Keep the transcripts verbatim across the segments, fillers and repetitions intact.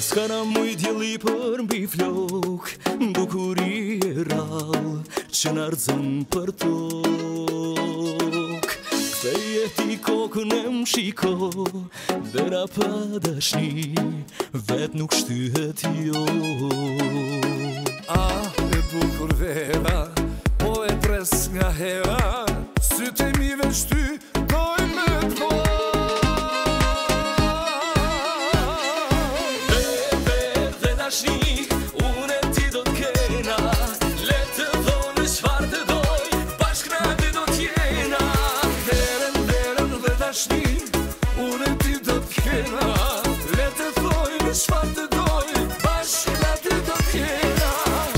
Paskana muj djeli për mbi flok, bukuri e rall që n'ardzon për tok. Ktheje ti kokën e më shiko, dera pa dashni, vet nuk shtyhet jo. Ah, e bukur vera, po e pres nga hera, sytë e mi veç ty, doj me t'vo. Unë e ti do t'kena, le të thonë çfarë të doj, bashkë na dy do t'jena. Derën, derën dhe dashni, unë e ti do t'kena, le të thojnë çfarë të doj, bashkë na dy do t'jena.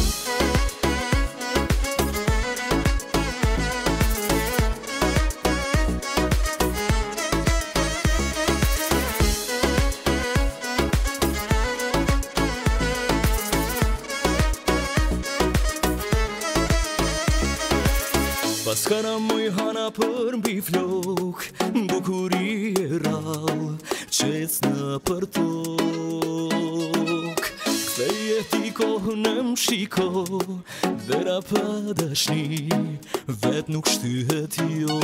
Paskana muj hana për mbi flok, bukuri e rall që ecnë për tok. Ktheje ti kohën e më shiko, dera pa dashni, vet nuk shtyhet jo.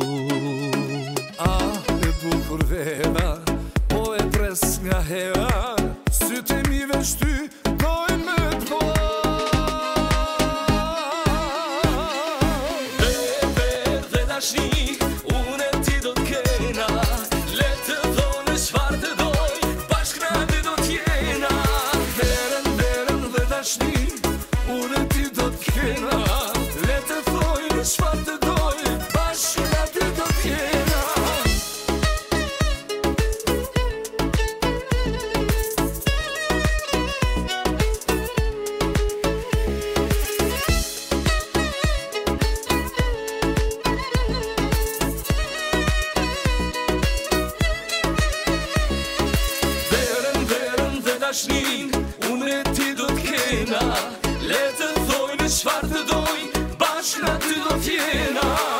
Ah, e bukur vera, po e pres nga hera, sytë e mi veç ty, doj me t'vo. Unë e ti do t'kena, le të thonë çfarë të doj, bashkë na dy do t'jena. Derën, derën dhe dashni, unë e ti do t'kena, le të thojnë çfarë të doj, bashkë na dy do t'jena. Unë e ti do t'kena, le të thojnë çfarë të doj, bashkë na dy do t'jena.